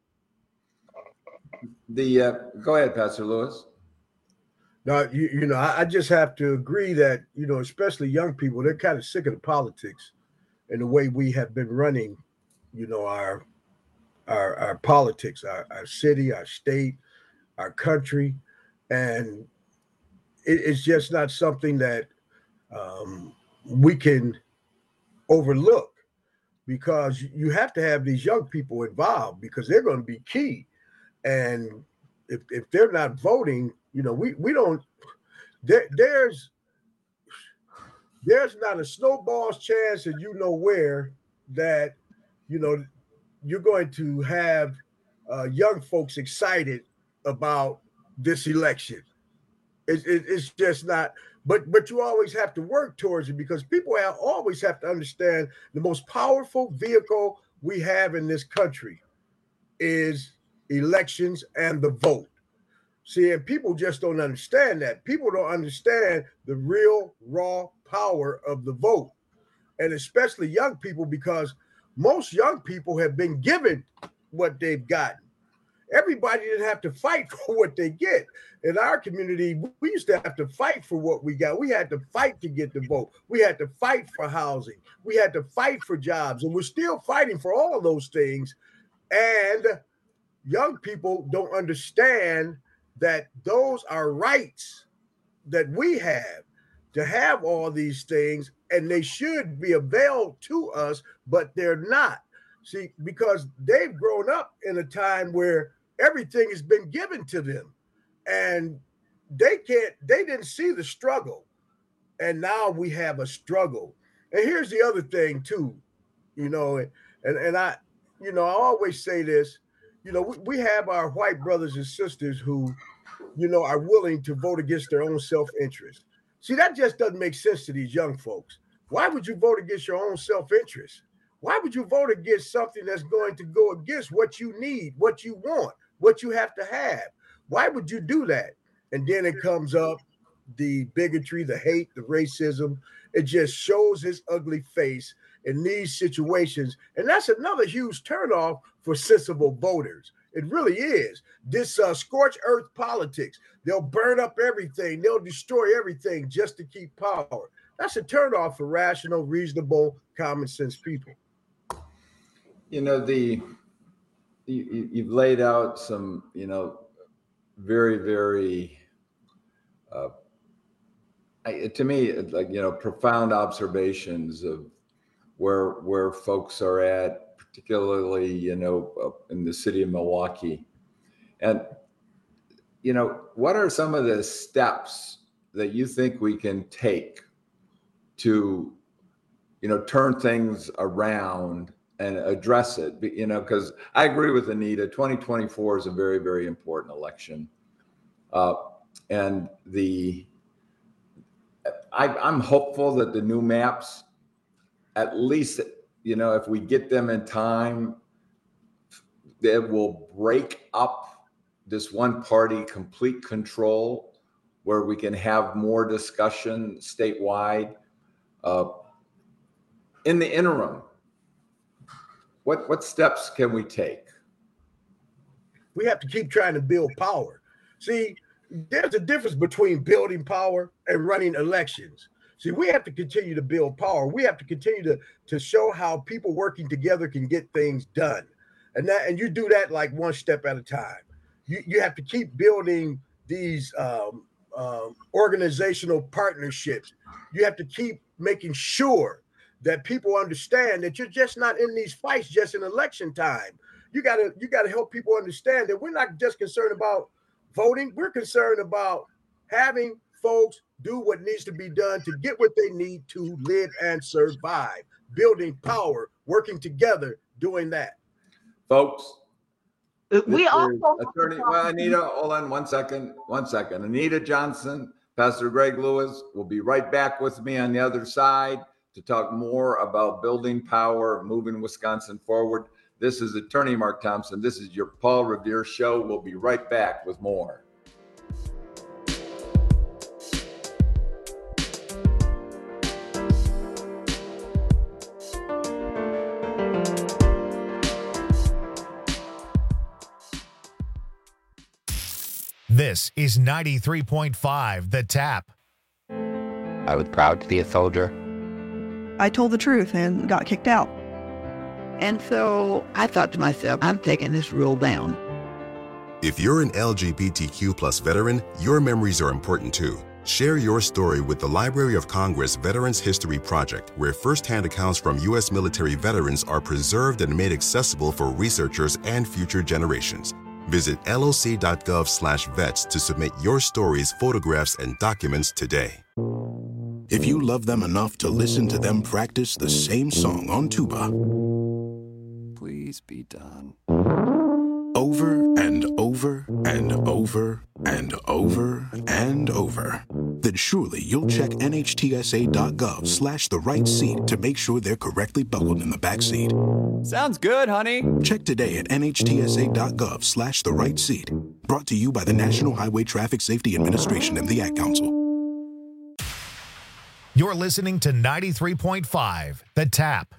The uh, go ahead, Pastor Lewis. No, you, you know, I, I just have to agree that, you know, especially young people, they're kind of sick of the politics. and the way we have been running, you know, our our, our politics, our, our city, our state, our country. And it, it's just not something that um, we can overlook, because you have to have these young people involved, because they're going to be key. And if, if they're not voting, you know, we, we don't, there, there's, there's not a snowball's chance that you know where that, you know, you're going to have uh, young folks excited about this election. It, it, it's just not, but but you always have to work towards it, because people have, always have to understand the most powerful vehicle we have in this country is elections and the vote. See, and people just don't understand that. People don't understand the real raw power of the vote, and especially young people, because most young people have been given what they've gotten. Everybody didn't have to fight for what they get. In our community, we used to have to fight for what we got. We had to fight to get the vote. We had to fight for housing. We had to fight for jobs, and we're still fighting for all of those things. And young people don't understand that those are rights that we have, to have all these things, and they should be availed to us, but they're not. See, because they've grown up in a time where everything has been given to them, and they can't, they didn't see the struggle. And now we have a struggle. And here's the other thing too, you know, and, and I, you know, I always say this, you know, we, we have our white brothers and sisters who, you know, are willing to vote against their own self-interest. See, that just doesn't make sense to these young folks. Why would you vote against your own self-interest? Why would you vote against something that's going to go against what you need, what you want, what you have to have? Why would you do that? And then it comes up, the bigotry, the hate, the racism. It just shows its ugly face in these situations. And that's another huge turnoff for sensible voters. It really is. This uh, scorched earth politics. They'll burn up everything. They'll destroy everything just to keep power. That's a turnoff for rational, reasonable, common sense people. You know, the you, you've laid out some, you know, very, very, uh, I, to me, like, you know, profound observations of where where folks are at, particularly, you know, uh, in the city of Milwaukee. And, you know, what are some of the steps that you think we can take to, you know, turn things around and address it? You know, because I agree with Anita, twenty twenty-four is a very, very important election. Uh, and the, I, I'm hopeful that the new maps, at least, you know, if we get them in time, they will break up this one party complete control, where we can have more discussion statewide. Uh, in the interim, what what steps can we take? We have to keep trying to build power. See, there's a difference between building power and running elections. See, we have to continue to build power. We have to continue to, to show how people working together can get things done. And that, and you do that like one step at a time. You, you have to keep building these um, um, organizational partnerships. You have to keep making sure that people understand that you're just not in these fights just in election time. You gotta, you gotta help people understand that we're not just concerned about voting. We're concerned about having folks do what needs to be done to get what they need to live and survive, building power, working together, doing that. Folks, we also attorney, well, Anita, hold on one second, one second. Anita Johnson, Pastor Greg Lewis will be right back with me on the other side to talk more about building power, moving Wisconsin forward. This is Attorney Mark Thompson. This is your Paul Revere Show. We'll be right back with more. This is ninety-three point five The Tap. I was proud to be a soldier. I told the truth and got kicked out. And so I thought to myself, I'm taking this rule down. If you're an L G B T Q plus veteran, your memories are important too. Share your story with the Library of Congress Veterans History Project, where firsthand accounts from U S military veterans are preserved and made accessible for researchers and future generations. Visit loc.gov slash vets to submit your stories, photographs, and documents today. If you love them enough to listen to them practice the same song on tuba, please be done. Over and over and over and over and over, then surely you'll check nhtsa.gov slash the right seat to make sure they're correctly buckled in the back seat. Sounds good, honey. Check today at nhtsa.gov slash the right seat. Brought to you by the National Highway Traffic Safety Administration and the Ad Council. You're listening to ninety-three point five, The Tap.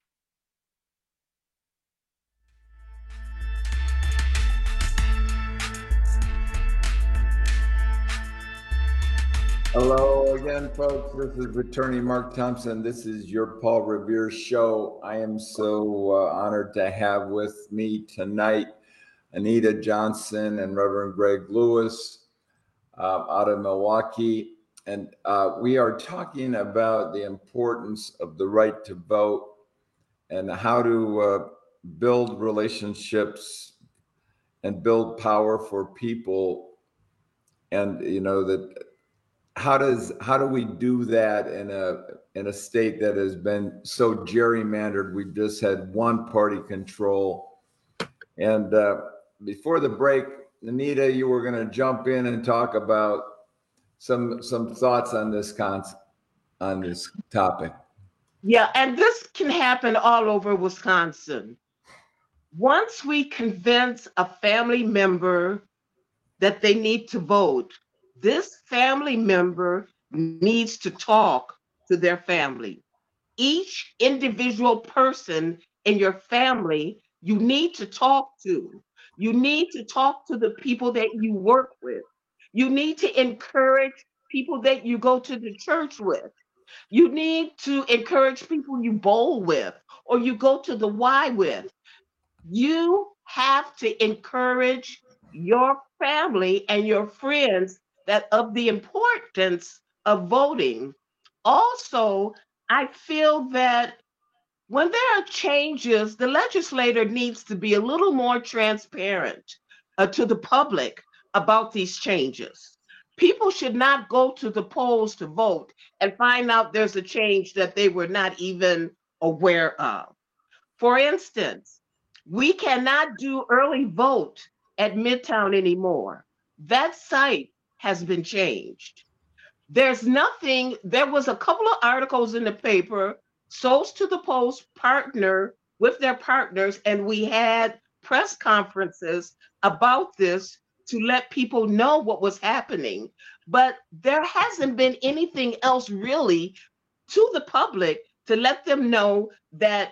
Hello again, folks. This is attorney Mark Thompson. This is your Paul Revere show. I am so uh, honored to have with me tonight Anita Johnson and Reverend Greg Lewis uh, out of Milwaukee. And uh, we are talking about the importance of the right to vote and how to uh, build relationships and build power for people. And, you know, that how does how do we do that in a in a state that has been so gerrymandered? We've just had one party control. And uh, before the break, Anita, you were going to jump in and talk about some some thoughts on this concept, on this topic. Yeah, and this can happen all over Wisconsin. Once we convince a family member that they need to vote, this family member needs to talk to their family. Each individual person in your family, you need to talk to. You need to talk to the people that you work with. You need to encourage people that you go to the church with. You need to encourage people you bowl with or you go to the Y with. You have to encourage your family and your friends that of the importance of voting. Also, I feel that when there are changes, the legislator needs to be a little more transparent uh, to the public about these changes. People should not go to the polls to vote and find out there's a change that they were not even aware of. For instance, we cannot do early vote at Midtown anymore. That site has been changed. There's nothing, there was a couple of articles in the paper, Souls to the Post partner with their partners, and we had press conferences about this to let people know what was happening. But there hasn't been anything else really to the public to let them know that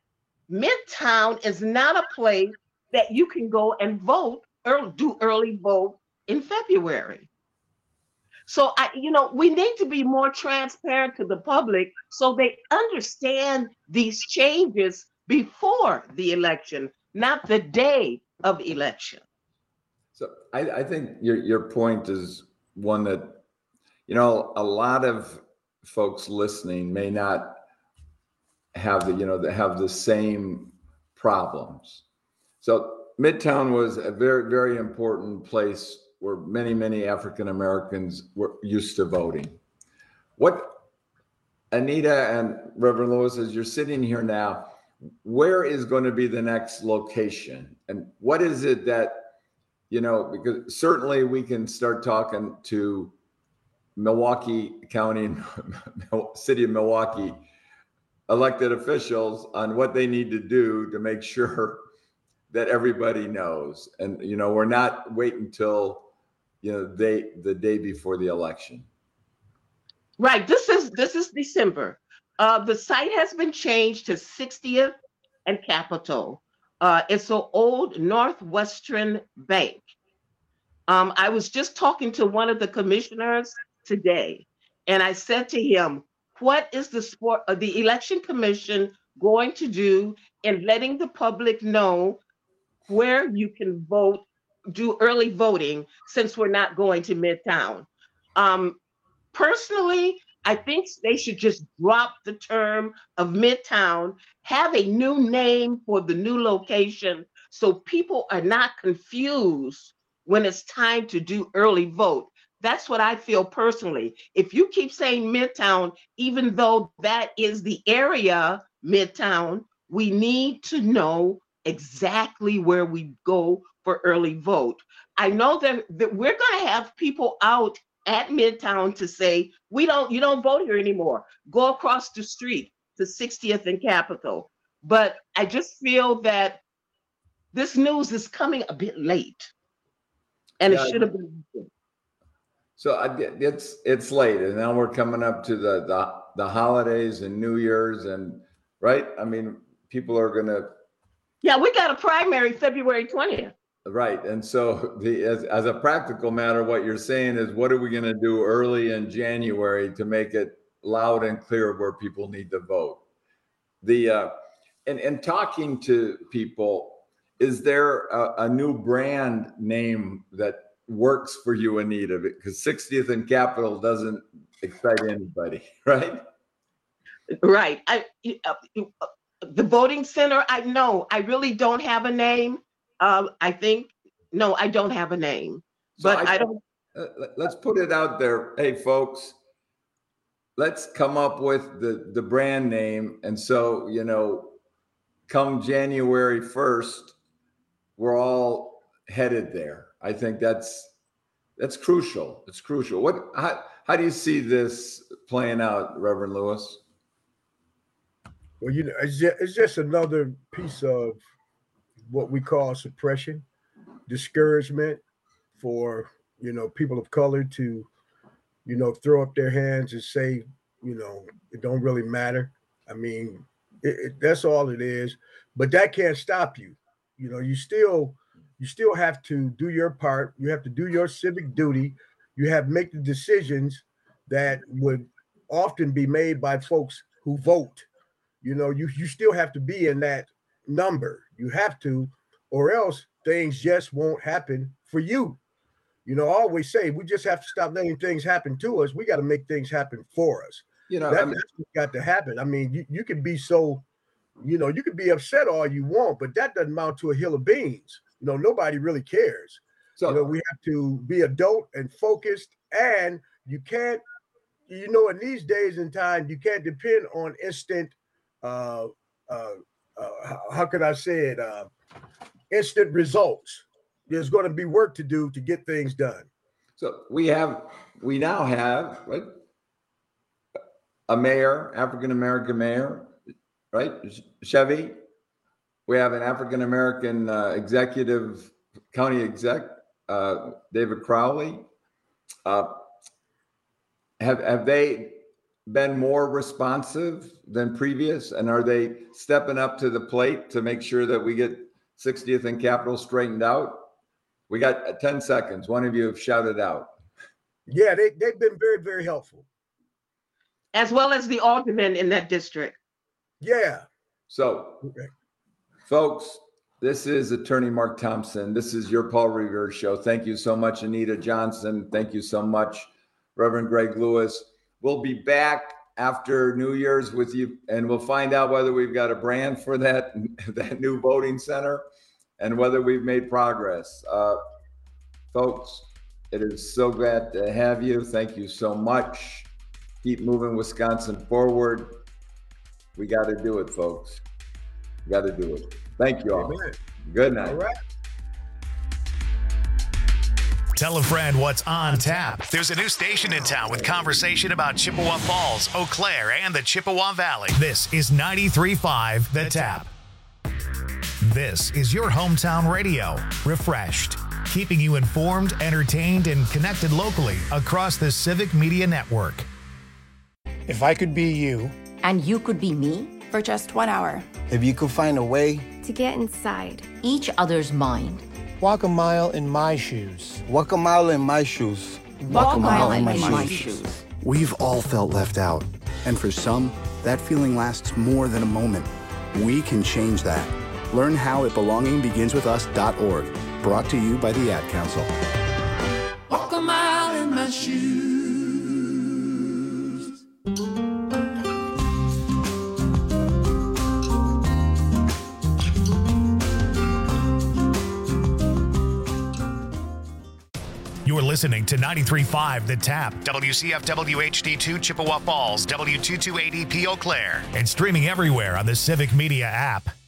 Midtown is not a place that you can go and vote or do early vote in February. So, I, you know, we need to be more transparent to the public so they understand these changes before the election, not the day of election. So I, I think your your point is one that, you know, a lot of folks listening may not have the, you know, that have the same problems. So Midtown was a very, very important place where many, many African Americans were used to voting. What, Anita and Reverend Lewis, as you're sitting here now, where is going to be the next location? And what is it that, you know, because certainly we can start talking to Milwaukee County, City of Milwaukee elected officials on what they need to do to make sure that everybody knows. And, you know, we're not waiting until, you know, they, the day before the election. Right. This is this is December. Uh, the site has been changed to sixtieth and Capitol. Uh, it's an old Northwestern bank. Um, I was just talking to one of the commissioners today, and I said to him, what is the sport, uh, the election commission going to do in letting the public know where you can vote, do early voting, since we're not going to Midtown? Um, personally, I think they should just drop the term of Midtown, have a new name for the new location so people are not confused when it's time to do early vote. That's what I feel personally. If you keep saying Midtown, even though that is the area, Midtown, we need to know exactly where we go for early vote. I know that, that we're going to have people out at Midtown to say, we don't, you don't vote here anymore. Go across the street to sixtieth and Capitol. But I just feel that this news is coming a bit late, and yeah, it should have been. So I, it's it's late, and now we're coming up to the, the the holidays and New Year's, and right. I mean, people are gonna. Yeah, we got a primary February twentieth. Right, and so the as, as a practical matter, what you're saying is, what are we going to do early in January to make it loud and clear where people need to vote? The uh, and and talking to people, is there a, a new brand name that works for you, Anita? Because sixtieth and Capitol doesn't excite anybody, right? Right. I uh, the voting center. I know. I really don't have a name. Um, I think, no, I don't have a name, but so I, I don't. Uh, let's put it out there. Hey, folks, let's come up with the, the brand name. And so, you know, come January first, we're all headed there. I think that's, that's crucial. It's crucial. What, how, how do you see this playing out, Reverend Lewis? Well, you know, it's just, it's just another piece of what we call suppression, discouragement for, you know, people of color to, you know, throw up their hands and say, you know, it don't really matter. I mean, it, it, that's all it is. But that can't stop you. You know, you still, you still have to do your part. You have to do your civic duty. You have to make the decisions that would often be made by folks who vote. You know, you you still have to be in that number. You have to, or else things just won't happen for you. You know, I always say we just have to stop letting things happen to us. We got to make things happen for us. You know, that, I mean, that's what's got to happen. I mean, you, you can be so, you know, you can be upset all you want, but that doesn't amount to a hill of beans. You know, nobody really cares. So, you know, we have to be adult and focused, and you can't, you know, in these days and time, you can't depend on instant, uh, uh, Uh, how, how can I say it? Uh, instant results. There's going to be work to do to get things done. So we have, we now have right, a mayor, African American mayor, right? Chevy. We have an African American uh, executive, county exec, uh, David Crowley. Uh, have have they been more responsive than previous, and are they stepping up to the plate to make sure that we get sixtieth and Capitol straightened out? We got ten seconds. One of you have shouted out. Yeah, they, they've been very, very helpful. As well as the aldermen in that district. Yeah. So, okay. Folks, this is Attorney Mark Thompson. This is your Paul Revere Show. Thank you so much, Anita Johnson. Thank you so much, Reverend Greg Lewis. We'll be back after New Year's with you, and we'll find out whether we've got a brand for that, that new voting center and whether we've made progress. Uh, folks, it is so glad to have you. Thank you so much. Keep moving Wisconsin forward. We got to do it, folks. We got to do it. Thank you all. Amen. Good night. All right. Tell a friend what's on tap. There's a new station in town with conversation about Chippewa Falls, Eau Claire, and the Chippewa Valley. This is ninety-three point five The Tap. This is your hometown radio, refreshed, keeping you informed, entertained, and connected locally across the Civic Media Network. If I could be you, and you could be me, for just one hour. If you could find a way to get inside each other's mind. Walk a mile in my shoes. Walk a mile in my shoes. Walk, Walk a mile, mile in, my, in my shoes. shoes. We've all felt left out. And for some, that feeling lasts more than a moment. We can change that. Learn how at belonging begins with us dot org. Brought to you by the Ad Council. Walk a mile in my shoes. You're listening to ninety-three point five The Tap, W C F W H D two Chippewa Falls, W two two eight E P Eau Claire, and streaming everywhere on the Civic Media app.